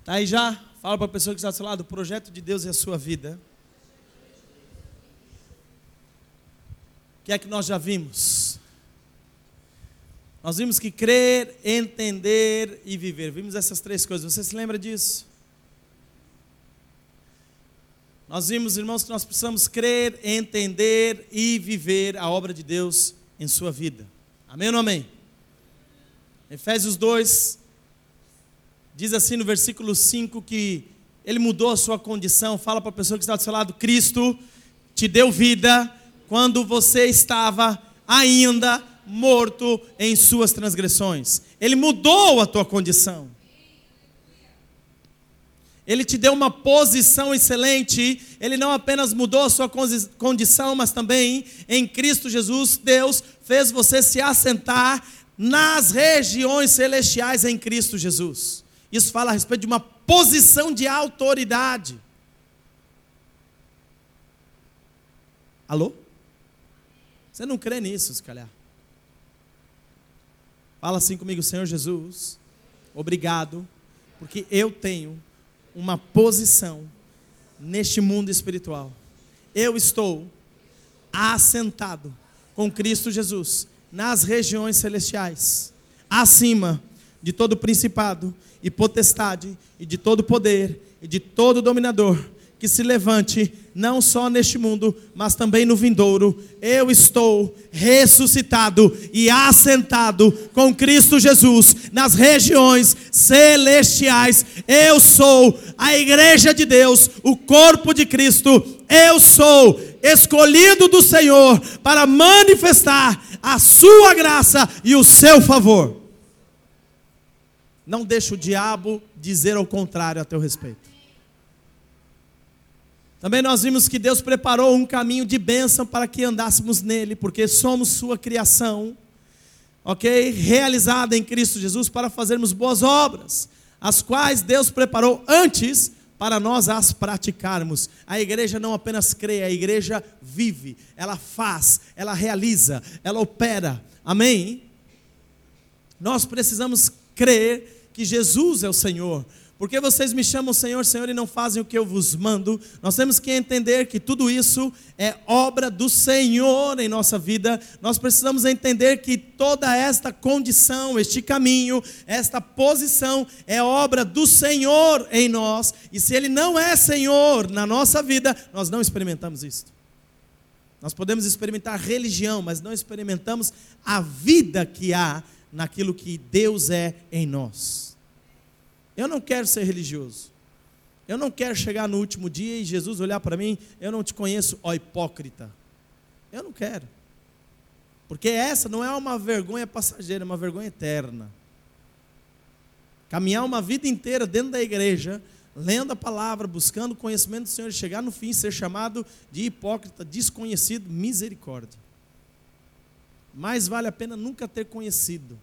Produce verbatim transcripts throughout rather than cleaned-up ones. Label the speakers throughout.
Speaker 1: Tá aí já? Fala para a pessoa que está do seu lado, o projeto de Deus é a sua vida. O que é que nós já vimos? Nós vimos que crer, entender e viver. Vimos essas três coisas. Você se lembra disso? Nós vimos, irmãos, que nós precisamos crer, entender e viver a obra de Deus em sua vida. Amém ou não amém? Efésios dois diz assim no versículo cinco que Ele mudou a sua condição. Fala para a pessoa que está do seu lado, Cristo te deu vida quando você estava ainda morto em suas transgressões. Ele mudou a tua condição. Ele te deu uma posição excelente. Ele não apenas mudou a sua condição, mas também em Cristo Jesus, Deus fez você se assentar nas regiões celestiais em Cristo Jesus. Isso fala a respeito de uma posição de autoridade. Alô? Você não crê nisso, se calhar? Fala assim comigo, Senhor Jesus, obrigado, porque eu tenho uma posição neste mundo espiritual. Eu estou assentado com Cristo Jesus nas regiões celestiais, acima de todo principado e potestade e de todo poder e de todo dominador que se levante, não só neste mundo, mas também no vindouro. Eu estou ressuscitado e assentado com Cristo Jesus nas regiões celestiais. Eu sou a igreja de Deus, o corpo de Cristo. Eu sou escolhido do Senhor para manifestar a sua graça e o seu favor. Não deixe o diabo dizer ao contrário a teu respeito. Também nós vimos que Deus preparou um caminho de bênção para que andássemos nele, porque somos sua criação, ok? Realizada em Cristo Jesus para fazermos boas obras, as quais Deus preparou antes para nós as praticarmos. A igreja não apenas crê, a igreja vive, ela faz, ela realiza, ela opera, amém? Nós precisamos crer que Jesus é o Senhor. Porque vocês me chamam Senhor, Senhor e não fazem o que eu vos mando. Nós temos que entender que tudo isso é obra do Senhor em nossa vida. Nós precisamos entender que toda esta condição, este caminho, esta posição é obra do Senhor em nós. E se Ele não é Senhor na nossa vida, nós não experimentamos isso. Nós podemos experimentar religião, mas não experimentamos a vida que há naquilo que Deus é em nós. Eu não quero ser religioso. Eu não quero chegar no último dia e Jesus olhar para mim, eu não te conheço, ó hipócrita. Eu não quero. Porque essa não é uma vergonha passageira, é uma vergonha eterna. Caminhar uma vida inteira dentro da igreja, lendo a palavra, buscando o conhecimento do Senhor, e chegar no fim, ser chamado de hipócrita, desconhecido, misericórdia. Mais vale a pena nunca ter conhecido.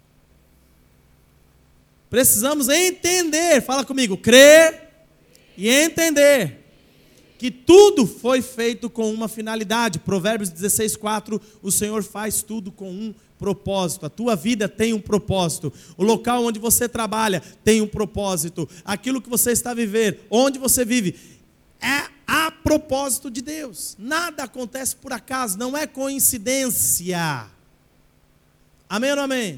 Speaker 1: Precisamos entender, fala comigo, crer e entender que tudo foi feito com uma finalidade. Provérbios dezesseis, quatro, o Senhor faz tudo com um propósito. A tua vida tem um propósito. O local onde você trabalha tem um propósito. Aquilo que você está a viver, onde você vive, é a propósito de Deus. Nada acontece por acaso, não é coincidência. Amém ou não amém?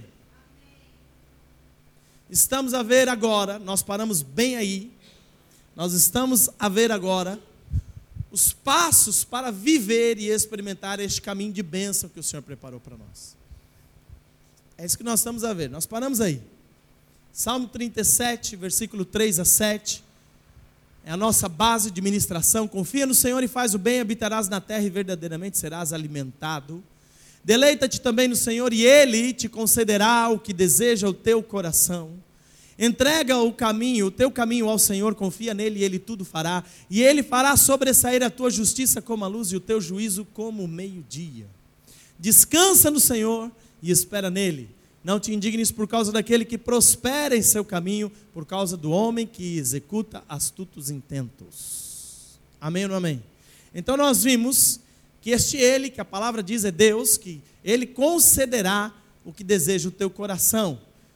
Speaker 1: Estamos a ver agora, nós paramos bem aí, nós estamos a ver agora os passos para viver e experimentar este caminho de bênção que o Senhor preparou para nós. É isso que nós estamos a ver, nós paramos aí. Salmo trinta e sete, versículo três a sete, é a nossa base de ministração. Confia no Senhor e faz o bem, habitarás na terra e verdadeiramente serás alimentado. Deleita-te também no Senhor e Ele te concederá o que deseja o teu coração. Entrega o caminho, o teu caminho ao Senhor, confia nele e Ele tudo fará. E Ele fará sobressair a tua justiça como a luz e o teu juízo como o meio-dia. Descansa no Senhor e espera nele. Não te indignes por causa daquele que prospera em seu caminho, por causa do homem que executa astutos intentos. Amém ou não amém? Então nós vimos que este Ele, que a palavra diz é Deus, que Ele concederá o que deseja o teu coração.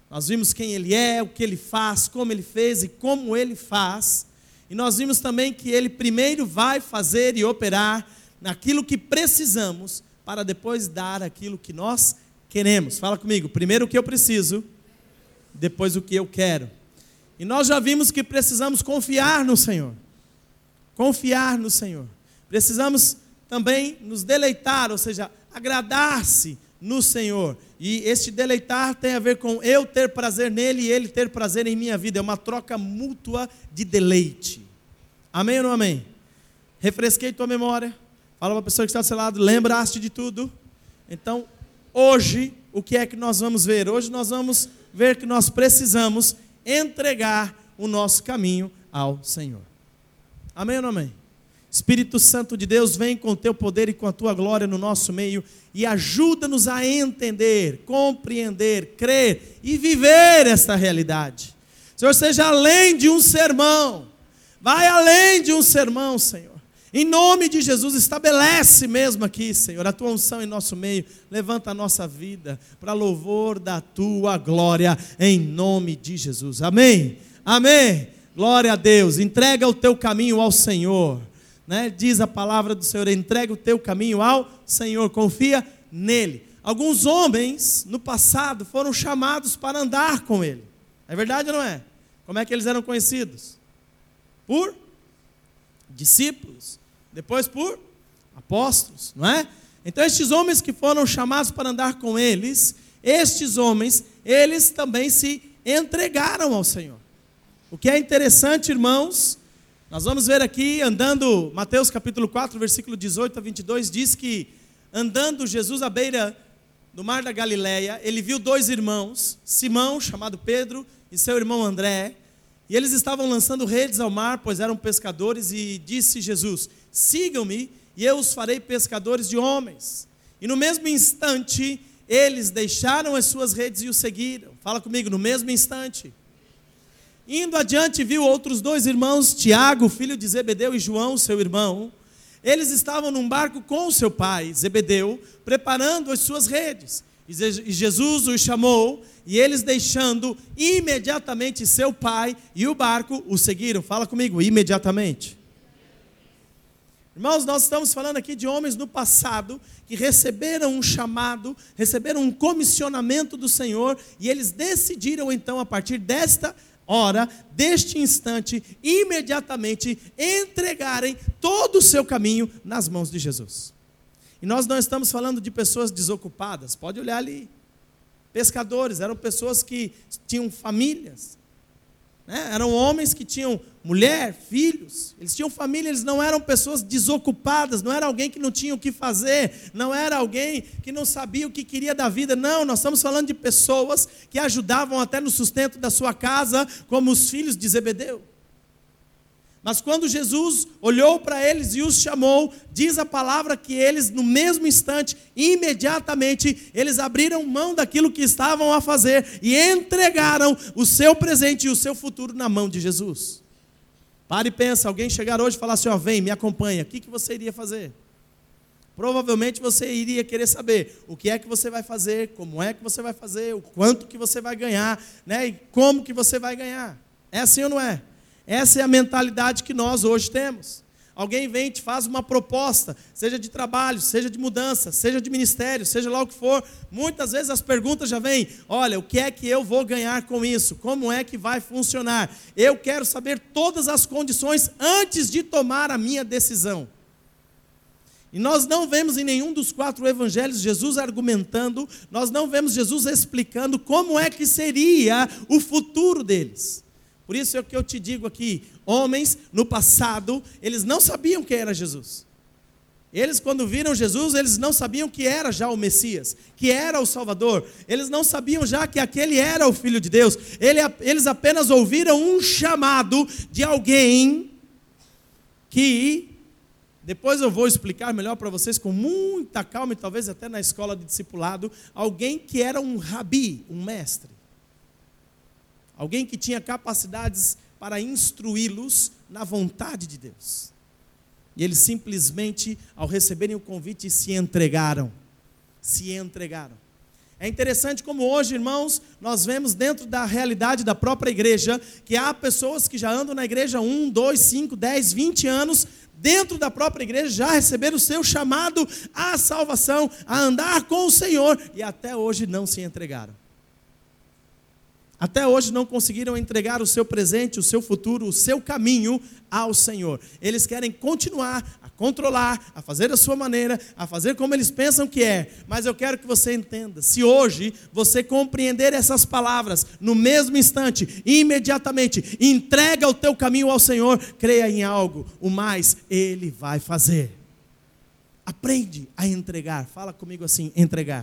Speaker 1: Nós vimos quem Ele é, o que Ele faz, como Ele fez e como Ele faz. E nós vimos também que Ele primeiro vai fazer e operar naquilo que precisamos, para depois dar aquilo que nós queremos. Fala comigo, primeiro o que eu preciso, depois o que eu quero. E nós já vimos que precisamos confiar no Senhor. Confiar no Senhor. Precisamos também nos deleitar, ou seja, agradar-se no Senhor. E este deleitar tem a ver com eu ter prazer nele e ele ter prazer em minha vida. É uma troca mútua de deleite. Amém ou não amém? Refresquei tua memória. Fala para a pessoa que está do seu lado, lembraste de tudo? Então, hoje, o que é que nós vamos ver? Hoje nós vamos ver que nós precisamos entregar o nosso caminho ao Senhor. Amém ou não amém? Espírito Santo de Deus, vem com o teu poder e com a tua glória no nosso meio e ajuda-nos a entender, compreender, crer e viver esta realidade. Senhor, seja além de um sermão, vai além de um sermão, Senhor. Em nome de Jesus, estabelece mesmo aqui, Senhor, a tua unção em nosso meio. Levanta a nossa vida para louvor da tua glória, em nome de Jesus. Amém? Amém. Glória a Deus. Entrega o teu caminho ao Senhor. Né? Diz a palavra do Senhor, entrega o teu caminho ao Senhor, confia nele. Alguns homens, no passado, foram chamados para andar com ele. É verdade ou não é? Como é que eles eram conhecidos? Por discípulos. Depois por apóstolos, não é? Então estes homens que foram chamados para andar com eles, estes homens, eles também se entregaram ao Senhor. O que é interessante, irmãos, nós vamos ver aqui, andando, Mateus capítulo quatro, versículo dezoito a vinte e dois, diz que, andando Jesus à beira do mar da Galileia, ele viu dois irmãos, Simão, chamado Pedro, e seu irmão André, e eles estavam lançando redes ao mar, pois eram pescadores, e disse Jesus, sigam-me, e eu os farei pescadores de homens. E no mesmo instante, eles deixaram as suas redes e o seguiram. Fala comigo, no mesmo instante. Indo adiante, viu outros dois irmãos, Tiago, filho de Zebedeu, e João, seu irmão. Eles estavam num barco com o seu pai, Zebedeu, preparando as suas redes. E Jesus os chamou, e eles, deixando imediatamente seu pai e o barco, o seguiram. Fala comigo, imediatamente. Irmãos, nós estamos falando aqui de homens no passado que receberam um chamado, receberam um comissionamento do Senhor, e eles decidiram então, a partir desta hora, deste instante, imediatamente entregarem todo o seu caminho nas mãos de Jesus. E nós não estamos falando de pessoas desocupadas, pode olhar ali. Pescadores, eram pessoas que tinham famílias, né? Eram homens que tinham mulher, filhos, eles tinham família, eles não eram pessoas desocupadas, não era alguém que não tinha o que fazer, não era alguém que não sabia o que queria da vida, não, nós estamos falando de pessoas que ajudavam até no sustento da sua casa, como os filhos de Zebedeu. Mas quando Jesus olhou para eles e os chamou, diz a palavra que eles, no mesmo instante, imediatamente, eles abriram mão daquilo que estavam a fazer e entregaram o seu presente e o seu futuro na mão de Jesus. Para e pensa, alguém chegar hoje e falar assim, ó, vem, me acompanha, o que, que você iria fazer? Provavelmente você iria querer saber o que é que você vai fazer, como é que você vai fazer, o quanto que você vai ganhar, né, e como que você vai ganhar. É assim ou não é? Essa é a mentalidade que nós hoje temos. Alguém vem e te faz uma proposta, seja de trabalho, seja de mudança, seja de ministério, seja lá o que for. Muitas vezes as perguntas já vêm, olha, o que é que eu vou ganhar com isso? Como é que vai funcionar? Eu quero saber todas as condições antes de tomar a minha decisão. E nós não vemos em nenhum dos quatro evangelhos Jesus argumentando, nós não vemos Jesus explicando como é que seria o futuro deles. Por isso é o que eu te digo aqui, homens no passado, eles não sabiam quem era Jesus. Eles quando viram Jesus, eles não sabiam que era já o Messias, que era o Salvador. Eles não sabiam já que aquele era o Filho de Deus. Eles apenas ouviram um chamado de alguém que, depois eu vou explicar melhor para vocês com muita calma e talvez até na escola de discipulado, alguém que era um rabi, um mestre. Alguém que tinha capacidades para instruí-los na vontade de Deus. E eles simplesmente, ao receberem o convite, se entregaram. Se entregaram. É interessante como hoje, irmãos, nós vemos dentro da realidade da própria igreja, que há pessoas que já andam na igreja um, dois, cinco, dez, vinte anos, dentro da própria igreja, já receberam o seu chamado à salvação, a andar com o Senhor, e até hoje não se entregaram. Até hoje não conseguiram entregar o seu presente, o seu futuro, o seu caminho ao Senhor. Eles querem continuar a controlar, a fazer da sua maneira, a fazer como eles pensam que é. Mas eu quero que você entenda, se hoje você compreender essas palavras, no mesmo instante, imediatamente, entrega o teu caminho ao Senhor, creia em algo, o mais Ele vai fazer. Aprende a entregar. Fala comigo assim, entregar.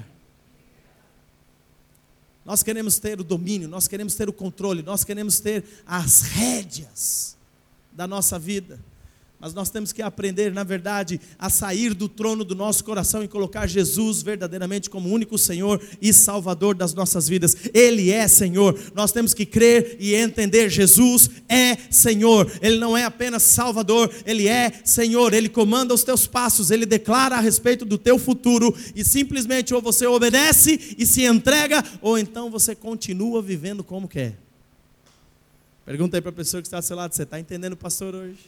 Speaker 1: Nós queremos ter o domínio, nós queremos ter o controle, nós queremos ter as rédeas da nossa vida. Mas nós temos que aprender, na verdade, a sair do trono do nosso coração e colocar Jesus verdadeiramente como único Senhor e Salvador das nossas vidas. Ele é Senhor. Nós temos que crer e entender, Jesus é Senhor. Ele não é apenas Salvador, Ele é Senhor. Ele comanda os teus passos, Ele declara a respeito do teu futuro. E simplesmente ou você obedece e se entrega, ou então você continua vivendo como quer. Pergunta aí para a pessoa que está do seu lado, você está entendendo o pastor hoje?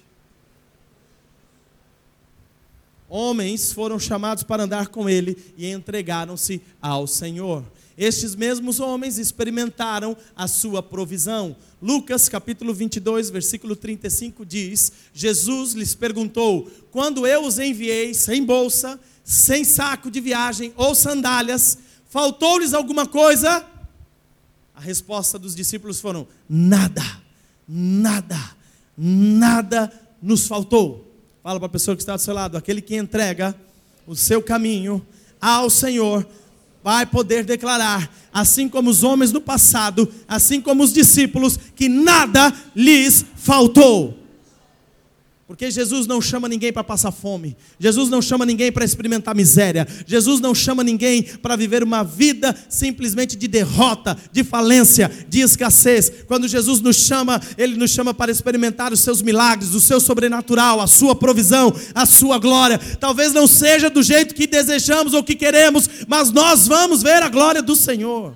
Speaker 1: Homens foram chamados para andar com ele e entregaram-se ao Senhor. Estes mesmos homens experimentaram a sua provisão. Lucas capítulo vinte e dois, versículo trinta e cinco diz: Jesus lhes perguntou: quando eu os enviei sem bolsa, sem saco de viagem ou sandálias, faltou-lhes alguma coisa? A resposta dos discípulos foram: nada, nada, nada nos faltou. Fala para a pessoa que está do seu lado, aquele que entrega o seu caminho ao Senhor, vai poder declarar, assim como os homens do passado, assim como os discípulos, que nada lhes faltou. Porque Jesus não chama ninguém para passar fome, Jesus não chama ninguém para experimentar miséria, Jesus não chama ninguém para viver uma vida simplesmente de derrota, de falência, de escassez. Quando Jesus nos chama, Ele nos chama para experimentar os seus milagres, o seu sobrenatural, a sua provisão, a sua glória. Talvez não seja do jeito que desejamos ou que queremos, mas nós vamos ver a glória do Senhor.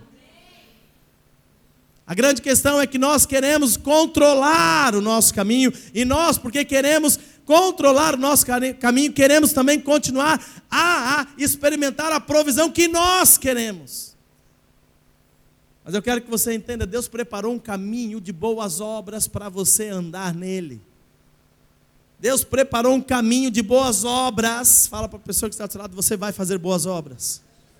Speaker 1: A grande questão é que nós queremos controlar o nosso caminho, e nós, porque queremos controlar o nosso caminho, queremos também continuar a, a experimentar a provisão que nós queremos. Mas eu quero que você entenda, Deus preparou um caminho de boas obras para você andar nele. Deus preparou um caminho de boas obras. Fala para a pessoa que está do seu lado, você vai fazer boas obras.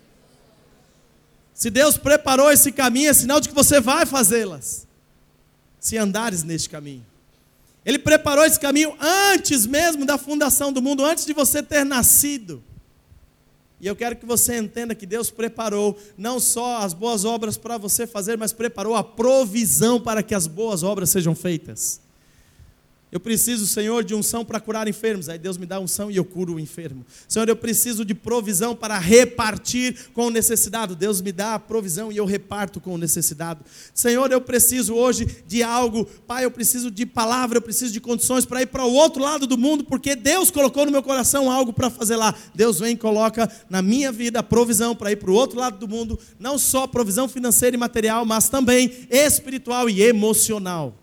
Speaker 1: Se Deus preparou esse caminho, é sinal de que você vai fazê-las, se andares neste caminho. Ele preparou esse caminho antes mesmo da fundação do mundo, antes de você ter nascido. E eu quero que você entenda que Deus preparou não só as boas obras para você fazer, mas preparou a provisão para que as boas obras sejam feitas. Eu preciso, Senhor, de unção para curar enfermos. Aí Deus me dá unção e eu curo o enfermo. Senhor, eu preciso de provisão para repartir com o necessitado. Deus me dá a provisão e eu reparto com o necessitado. Senhor, eu preciso hoje de algo. Pai, eu preciso de palavra, eu preciso de condições para ir para o outro lado do mundo, porque Deus colocou no meu coração algo para fazer lá. Deus vem e coloca na minha vida a provisão para ir para o outro lado do mundo. Não só provisão financeira e material, mas também espiritual e emocional.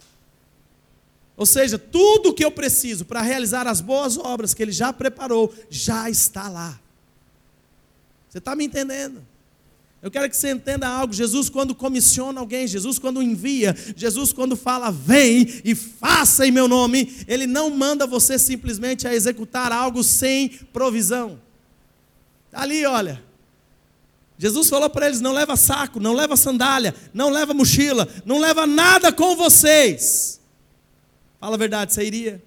Speaker 1: Ou seja, tudo o que eu preciso para realizar as boas obras que Ele já preparou, já está lá. Você está me entendendo? Eu quero que você entenda algo. Jesus, quando comissiona alguém, Jesus quando envia, Jesus quando fala, vem e faça em meu nome, Ele não manda você simplesmente a executar algo sem provisão. Ali, olha, Jesus falou para eles, não leva saco, não leva sandália, não leva mochila, não leva nada com vocês. Fala a verdade, você iria?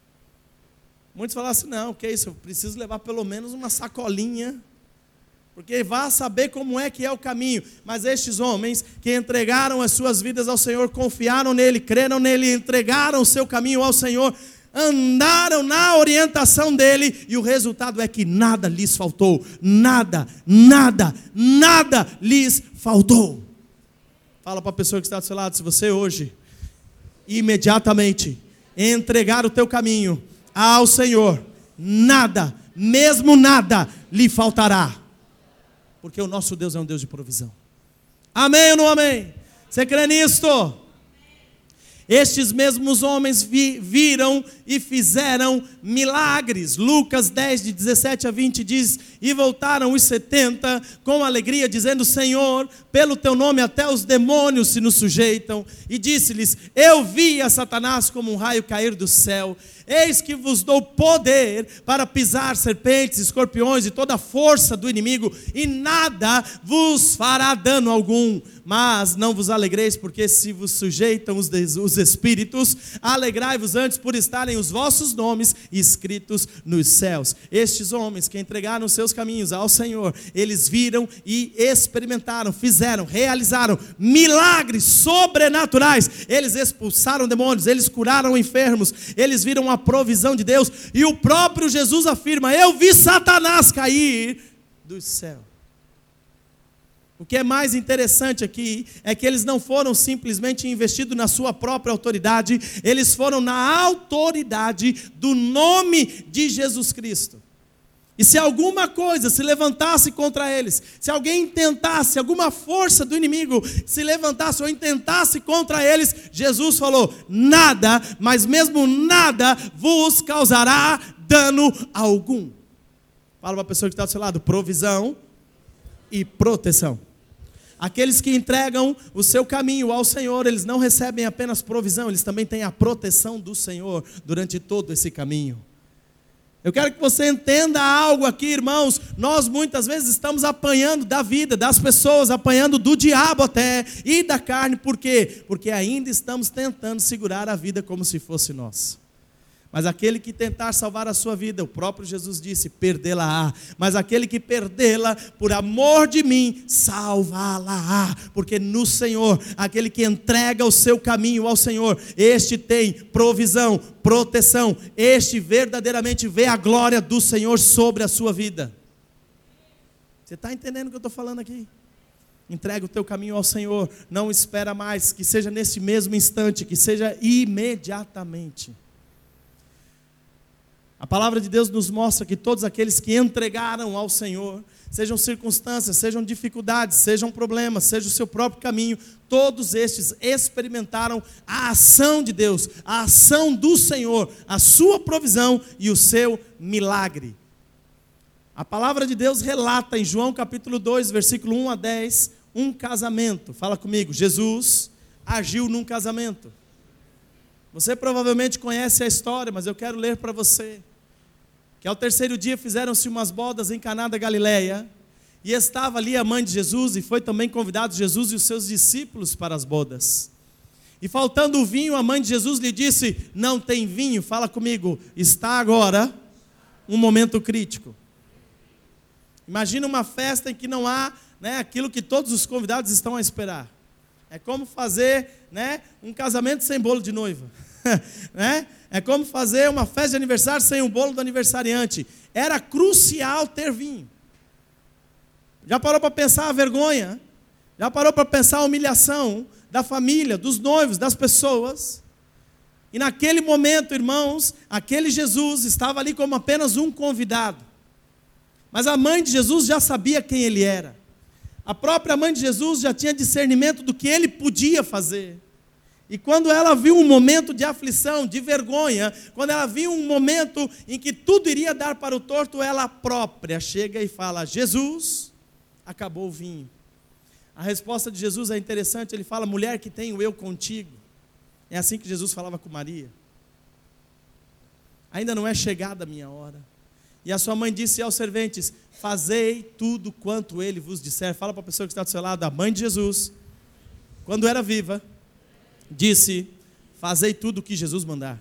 Speaker 1: Muitos falam assim, não, que isso, eu preciso levar pelo menos uma sacolinha, porque vá saber como é que é o caminho. Mas estes homens que entregaram as suas vidas ao Senhor, confiaram nele, creram nele, entregaram o seu caminho ao Senhor, andaram na orientação dele, e o resultado é que nada lhes faltou, nada, nada, nada lhes faltou. Fala para a pessoa que está do seu lado, se você hoje imediatamente entregar o teu caminho ao Senhor, nada, mesmo nada lhe faltará. Porque o nosso Deus é um Deus de provisão. Amém ou não amém? Você crê nisto? Estes mesmos homens vi, viram e fizeram milagres. Lucas dez, de dezessete a vinte diz: e voltaram os setenta com alegria, dizendo: Senhor, pelo teu nome até os demônios se nos sujeitam. E disse-lhes: eu vi a Satanás como um raio cair do céu. Eis que vos dou poder para pisar serpentes, escorpiões e toda a força do inimigo, e nada vos fará dano algum. Mas não vos alegreis, porque se vos sujeitam os, des- os espíritos, alegrai-vos antes por estarem os vossos nomes escritos nos céus. Estes homens que entregaram seus caminhos ao Senhor, eles viram e experimentaram, fizeram, realizaram milagres sobrenaturais. Eles expulsaram demônios, eles curaram enfermos, eles viram a provisão de Deus. E o próprio Jesus afirma: eu vi Satanás cair do céu. O que é mais interessante aqui é que eles não foram simplesmente investidos na sua própria autoridade, eles foram na autoridade do nome de Jesus Cristo. E se alguma coisa se levantasse contra eles, se alguém tentasse, alguma força do inimigo se levantasse ou intentasse contra eles, Jesus falou: nada, mas mesmo nada vos causará dano algum. Fala para a pessoa que está do seu lado: provisão e proteção. Aqueles que entregam o seu caminho ao Senhor, eles não recebem apenas provisão, eles também têm a proteção do Senhor durante todo esse caminho. Eu quero que você entenda algo aqui, irmãos. Nós muitas vezes estamos apanhando da vida, das pessoas, apanhando do diabo até, e da carne. Por quê? Porque ainda estamos tentando segurar a vida como se fosse nossa. Mas aquele que tentar salvar a sua vida, o próprio Jesus disse: perdê-la-á. Mas aquele que perdê-la, por amor de mim, salvá-la-á. Porque no Senhor, aquele que entrega o seu caminho ao Senhor, este tem provisão, proteção. Este verdadeiramente vê a glória do Senhor sobre a sua vida. Você está entendendo o que eu estou falando aqui? Entrega o teu caminho ao Senhor. Não espera mais, que seja nesse mesmo instante, que seja imediatamente. A palavra de Deus nos mostra que todos aqueles que entregaram ao Senhor, sejam circunstâncias, sejam dificuldades, sejam problemas, seja o seu próprio caminho, todos estes experimentaram a ação de Deus, a ação do Senhor, a sua provisão e o seu milagre. A palavra de Deus relata em João capítulo dois, versículo um a dez, um casamento. Fala comigo: Jesus agiu num casamento. Você provavelmente conhece a história, mas eu quero ler para você. Que ao terceiro dia fizeram-se umas bodas em Caná da Galileia, e estava ali a mãe de Jesus, e foi também convidado Jesus e os seus discípulos para as bodas. E faltando o vinho, a mãe de Jesus lhe disse: não tem vinho. Fala comigo: está agora um momento crítico. Imagina uma festa em que não há, né, aquilo que todos os convidados estão a esperar. É como fazer, né, um casamento sem bolo de noiva. né? É como fazer uma festa de aniversário sem o bolo do aniversariante. Era crucial ter vinho. Já parou para pensar a vergonha? Já parou para pensar a humilhação da família, dos noivos, das pessoas? E naquele momento, irmãos, aquele Jesus estava ali como apenas um convidado. Mas a mãe de Jesus já sabia quem ele era. A própria mãe de Jesus já tinha discernimento do que ele podia fazer. E quando ela viu um momento de aflição, de vergonha, quando ela viu um momento em que tudo iria dar para o torto, ela própria chega e fala: Jesus, acabou o vinho. A resposta de Jesus é interessante, ele fala: mulher, que tenho eu contigo? É assim que Jesus falava com Maria. Ainda não é chegada a minha hora. E a sua mãe disse aos serventes: fazei tudo quanto ele vos disser. Fala para a pessoa que está do seu lado: a mãe de Jesus, quando era viva, disse: fazei tudo o que Jesus mandar.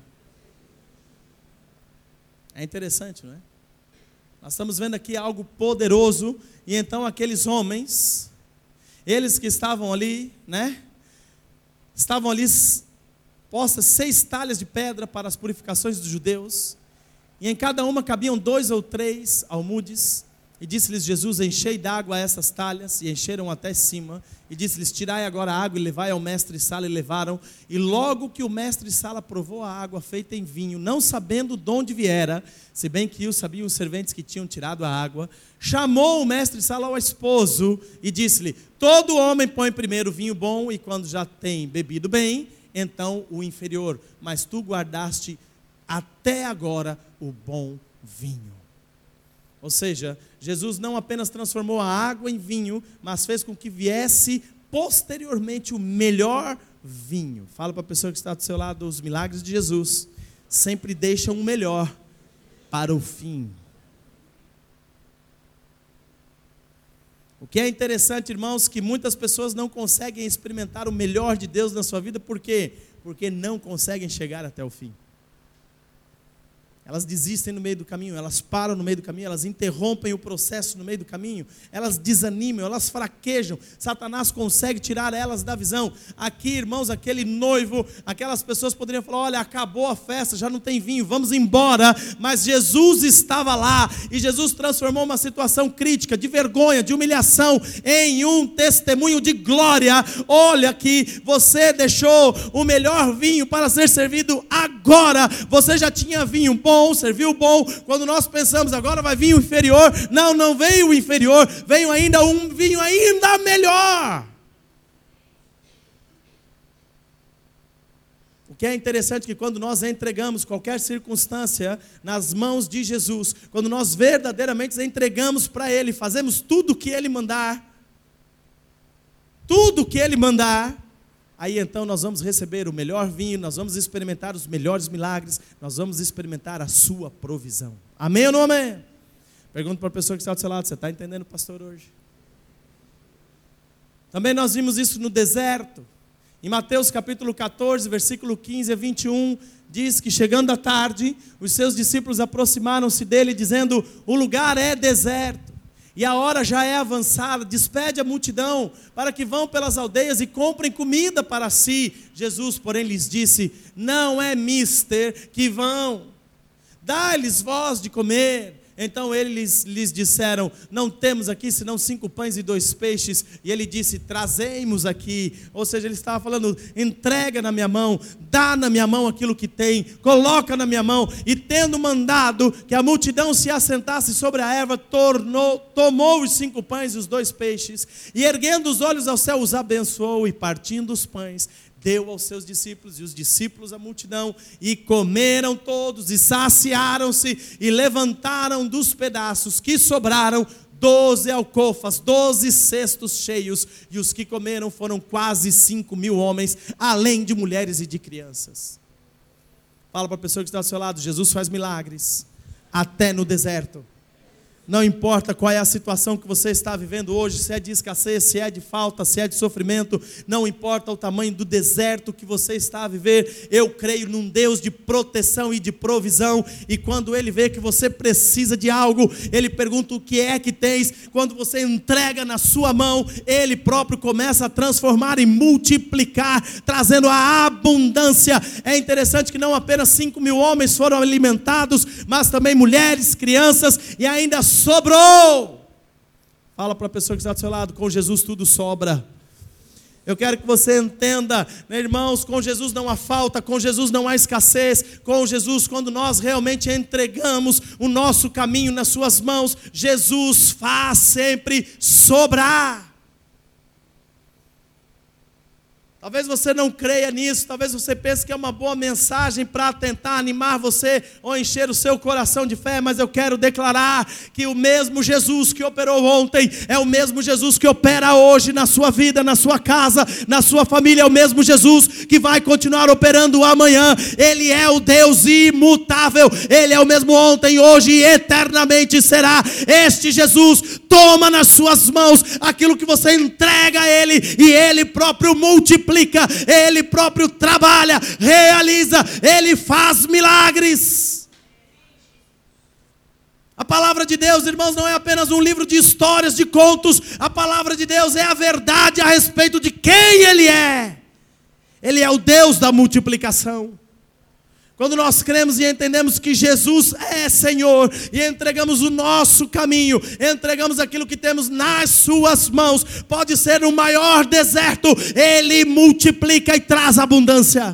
Speaker 1: É interessante, não é? Nós estamos vendo aqui algo poderoso. E então aqueles homens, eles que estavam ali, né? Estavam ali postas seis talhas de pedra para as purificações dos judeus. E em cada uma cabiam dois ou três almudes. E disse-lhes Jesus: enchei d'água essas talhas, e encheram até cima. E disse-lhes: tirai agora a água e levai ao mestre-sala. E levaram. E logo que o mestre-sala provou a água feita em vinho, não sabendo de onde viera, se bem que o sabiam os serventes que tinham tirado a água, chamou o mestre-sala ao esposo e disse-lhe: todo homem põe primeiro o vinho bom, e quando já tem bebido bem, então o inferior. Mas tu guardaste até agora o bom vinho. Ou seja, Jesus não apenas transformou a água em vinho, mas fez com que viesse posteriormente o melhor vinho. Fala para a pessoa que está do seu lado: os milagres de Jesus sempre deixam o melhor para o fim. O que é interessante, irmãos, que muitas pessoas não conseguem experimentar o melhor de Deus na sua vida. Por quê? Porque não conseguem chegar até o fim. Elas desistem no meio do caminho, elas param no meio do caminho, elas interrompem o processo no meio do caminho, elas desanimam, elas fraquejam. Satanás consegue tirar elas da visão. Aqui, irmãos, aquele noivo, aquelas pessoas poderiam falar: olha, acabou a festa, já não tem vinho, vamos embora. Mas Jesus estava lá, e Jesus transformou uma situação crítica, de vergonha, de humilhação, em um testemunho de glória. Olha que você deixou o melhor vinho para ser servido agora. Você já tinha vinho bom, serviu bom. Quando nós pensamos agora vai vir o inferior, não, não veio o inferior, veio ainda um vinho ainda melhor. O que é interessante é que quando nós entregamos qualquer circunstância nas mãos de Jesus, quando nós verdadeiramente entregamos para Ele, fazemos tudo o que Ele mandar, tudo o que Ele mandar, aí então nós vamos receber o melhor vinho, nós vamos experimentar os melhores milagres, nós vamos experimentar a sua provisão. Amém ou não amém? Pergunto para a pessoa que está do seu lado: você está entendendo, pastor, hoje? Também nós vimos isso no deserto. Em Mateus capítulo catorze, versículo quinze a vinte e um, diz que chegando à tarde, os seus discípulos aproximaram-se dele, dizendo: o lugar é deserto, e a hora já é avançada, despede a multidão, para que vão pelas aldeias e comprem comida para si. Jesus, porém, lhes disse: não é mister que vão, dá-lhes vós de comer. Então eles lhes disseram: não temos aqui senão cinco pães e dois peixes. E ele disse: trazemos aqui. Ou seja, ele estava falando: entrega na minha mão, dá na minha mão aquilo que tem, coloca na minha mão. E tendo mandado que a multidão se assentasse sobre a erva, tornou, tomou os cinco pães e os dois peixes, e erguendo os olhos ao céu, os abençoou, e partindo os pães, deu aos seus discípulos, e os discípulos à multidão, e comeram todos, e saciaram-se, e levantaram dos pedaços que sobraram doze alcofas, doze cestos cheios, e os que comeram foram quase cinco mil homens, além de mulheres e de crianças. Fala para a pessoa que está ao seu lado: Jesus faz milagres, até no deserto. Não importa qual é a situação que você está vivendo hoje, se é de escassez, se é de falta, se é de sofrimento, não importa o tamanho do deserto que você está a viver, eu creio num Deus de proteção e de provisão, e quando Ele vê que você precisa de algo, Ele pergunta: o que é que tens? Quando você entrega na sua mão, Ele próprio começa a transformar e multiplicar, trazendo a abundância. É interessante que não apenas cinco mil homens foram alimentados, mas também mulheres, crianças, e ainda sobrou. Fala para a pessoa que está do seu lado: com Jesus tudo sobra. Eu quero que você entenda, né, irmãos, com Jesus não há falta, com Jesus não há escassez. Com Jesus, quando nós realmente entregamos o nosso caminho nas suas mãos, Jesus faz sempre sobrar. Talvez você não creia nisso, talvez você pense que é uma boa mensagem para tentar animar você ou encher o seu coração de fé, mas eu quero declarar que o mesmo Jesus que operou ontem é o mesmo Jesus que opera hoje na sua vida, na sua casa, na sua família. É o mesmo Jesus que vai continuar operando amanhã. Ele é o Deus imutável, Ele é o mesmo ontem, hoje e eternamente será. Este Jesus toma nas suas mãos aquilo que você entrega a Ele, e Ele próprio multiplica. Ele próprio trabalha, realiza, Ele faz milagres. A palavra de Deus, irmãos, não é apenas um livro de histórias, de contos. A palavra de Deus é a verdade a respeito de quem Ele é. Ele é o Deus da multiplicação. Quando nós cremos e entendemos que Jesus é Senhor, e entregamos o nosso caminho, entregamos aquilo que temos nas suas mãos, pode ser o maior deserto, Ele multiplica e traz abundância.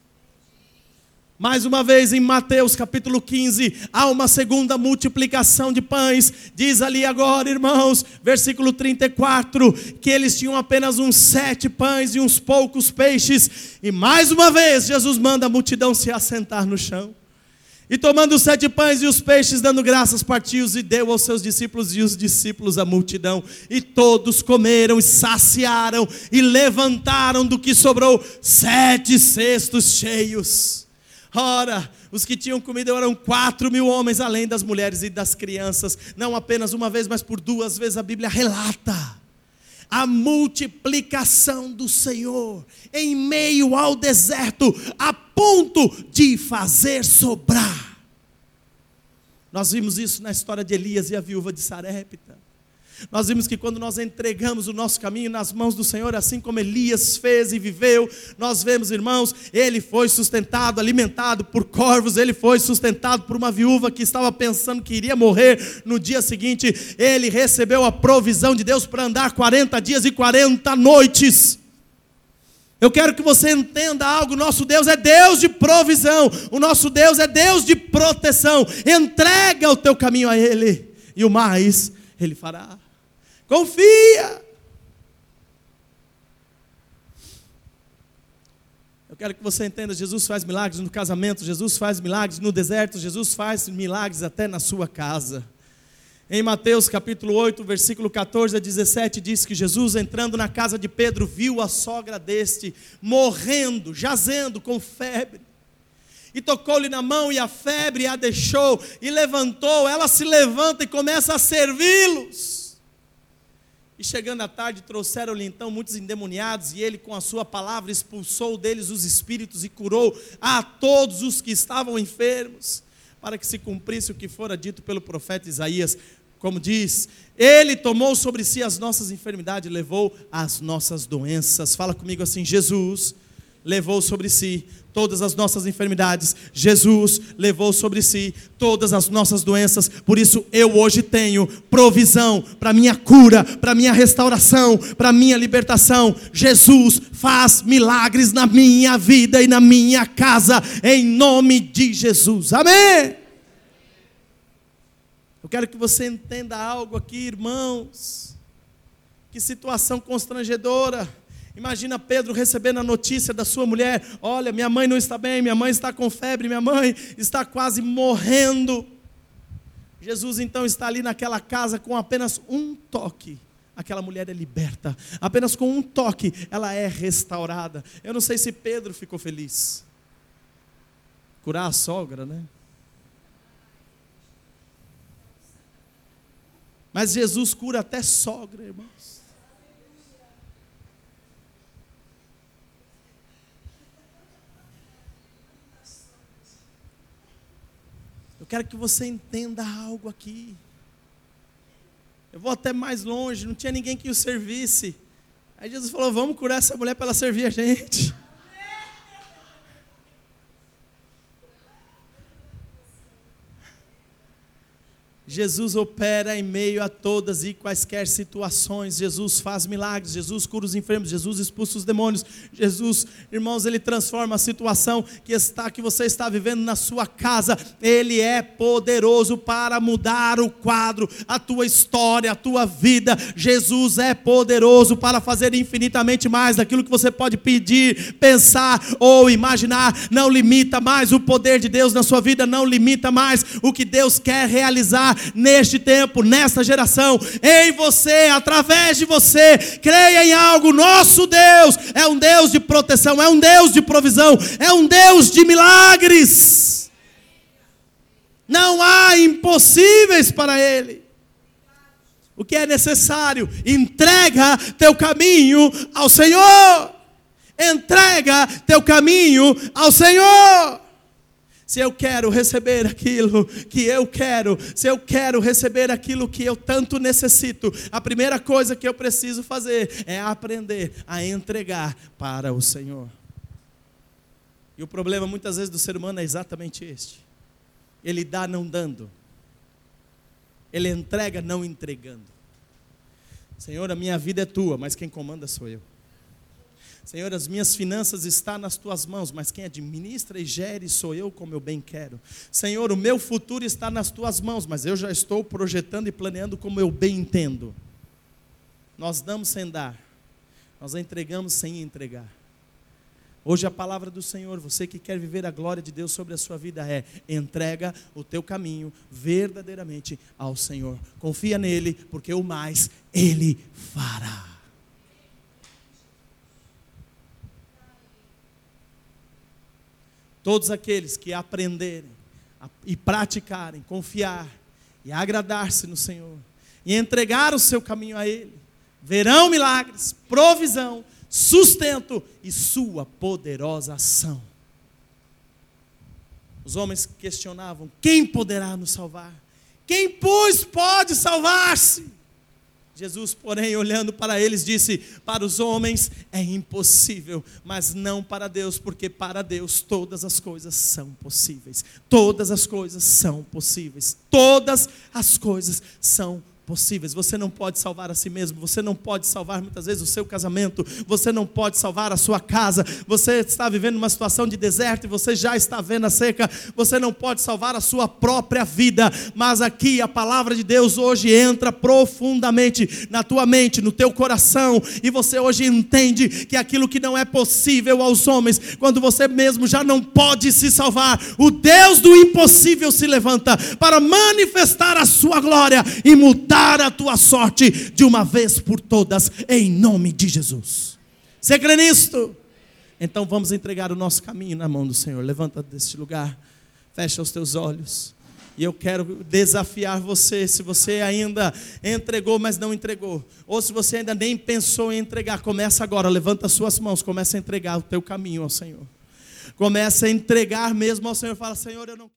Speaker 1: Mais uma vez em Mateus capítulo quinze, há uma segunda multiplicação de pães. Diz ali agora, irmãos, versículo trinta e quatro, que eles tinham apenas uns sete pães e uns poucos peixes. E mais uma vez Jesus manda a multidão se assentar no chão. E tomando os sete pães e os peixes, dando graças, partiu-os e deu aos seus discípulos, e os discípulos à multidão. E todos comeram e saciaram, e levantaram do que sobrou sete cestos cheios. Ora, os que tinham comido eram quatro mil homens, além das mulheres e das crianças. Não apenas uma vez, mas por duas vezes a Bíblia relata a multiplicação do Senhor em meio ao deserto, a ponto de fazer sobrar. Nós vimos isso na história de Elias e a viúva de Sarepta. Nós vimos que quando nós entregamos o nosso caminho nas mãos do Senhor, assim como Elias fez e viveu, nós vemos, irmãos, ele foi sustentado, alimentado por corvos, ele foi sustentado por uma viúva que estava pensando que iria morrer no dia seguinte. Ele recebeu a provisão de Deus para andar quarenta dias e quarenta noites. Eu quero que você entenda algo: nosso Deus é Deus de provisão, o nosso Deus é Deus de proteção. Entrega o teu caminho a Ele, e o mais Ele fará. Confia. Eu quero que você entenda: Jesus faz milagres no casamento, Jesus faz milagres no deserto, Jesus faz milagres até na sua casa. Em Mateus capítulo oito, versículo catorze a dezessete, diz que Jesus, entrando na casa de Pedro, viu a sogra deste morrendo, jazendo com febre. E tocou-lhe na mão, e a febre a deixou, e levantou. Ela se levanta e começa a servi-los. E chegando à tarde, trouxeram-lhe então muitos endemoniados, e ele com a sua palavra expulsou deles os espíritos, e curou a todos os que estavam enfermos, para que se cumprisse o que fora dito pelo profeta Isaías, como diz: Ele tomou sobre si as nossas enfermidades, levou as nossas doenças. Fala comigo assim: Jesus levou sobre si todas as nossas enfermidades, Jesus levou sobre si todas as nossas doenças. Por isso eu hoje tenho provisão para minha cura, para minha restauração, para minha libertação. Jesus faz milagres na minha vida e na minha casa, em nome de Jesus, amém? Eu quero que você entenda algo aqui, irmãos. Que situação constrangedora. Imagina Pedro recebendo a notícia da sua mulher: olha, minha mãe não está bem, minha mãe está com febre, minha mãe está quase morrendo. Jesus então está ali naquela casa, com apenas um toque, aquela mulher é liberta. Apenas com um toque ela é restaurada. Eu não sei se Pedro ficou feliz. Curar a sogra, né? Mas Jesus cura até sogra, irmãos. Eu quero que você entenda algo aqui. Eu vou até mais longe, não tinha ninguém que o servisse. Aí Jesus falou: vamos curar essa mulher para ela servir a gente. Jesus opera em meio a todas e quaisquer situações. Jesus faz milagres, Jesus cura os enfermos, Jesus expulsa os demônios. Jesus, irmãos, Ele transforma a situação que, está, que você está vivendo na sua casa. Ele é poderoso para mudar o quadro, a tua história, a tua vida. Jesus é poderoso para fazer infinitamente mais daquilo que você pode pedir, pensar ou imaginar. Não limita mais o poder de Deus na sua vida, não limita mais o que Deus quer realizar neste tempo, nesta geração, em você, através de você. Creia em algo: nosso Deus é um Deus de proteção, é um Deus de provisão, é um Deus de milagres. Não há impossíveis para Ele. O que é necessário? Entrega teu caminho ao Senhor. Entrega teu caminho ao Senhor. Se eu quero receber aquilo que eu quero, se eu quero receber aquilo que eu tanto necessito, a primeira coisa que eu preciso fazer é aprender a entregar para o Senhor. E o problema muitas vezes do ser humano é exatamente este. Ele dá não dando. Ele entrega não entregando. Senhor, a minha vida é tua, mas quem comanda sou eu. Senhor, as minhas finanças estão nas tuas mãos, mas quem administra e gere sou eu como eu bem quero. Senhor, o meu futuro está nas tuas mãos, mas eu já estou projetando e planeando como eu bem entendo. Nós damos sem dar, nós entregamos sem entregar. Hoje a palavra do Senhor, você que quer viver a glória de Deus sobre a sua vida é: entrega o teu caminho verdadeiramente ao Senhor. Confia nele, porque o mais Ele fará. Todos aqueles que aprenderem e praticarem, confiar e agradar-se no Senhor, e entregar o seu caminho a Ele, verão milagres, provisão, sustento e sua poderosa ação. Os homens questionavam: quem poderá nos salvar? Quem, pois, pode salvar-se? Jesus, porém, olhando para eles, disse: para os homens é impossível, mas não para Deus, porque para Deus todas as coisas são possíveis. Todas as coisas são possíveis. Todas as coisas são possíveis. possíveis. Você não pode salvar a si mesmo, você não pode salvar muitas vezes o seu casamento, você não pode salvar a sua casa, você está vivendo uma situação de deserto e você já está vendo a seca, você não pode salvar a sua própria vida, mas aqui a palavra de Deus hoje entra profundamente na tua mente, no teu coração, e você hoje entende que aquilo que não é possível aos homens, quando você mesmo já não pode se salvar, o Deus do impossível se levanta para manifestar a sua glória e mudar a tua sorte de uma vez por todas, em nome de Jesus. Você crê nisto? Então vamos entregar o nosso caminho na mão do Senhor. Levanta deste lugar, fecha os teus olhos, e eu quero desafiar você. Se você ainda entregou, mas não entregou, ou se você ainda nem pensou em entregar, começa agora, levanta as suas mãos, começa a entregar o teu caminho ao Senhor, começa a entregar mesmo ao Senhor. Fala: Senhor, eu não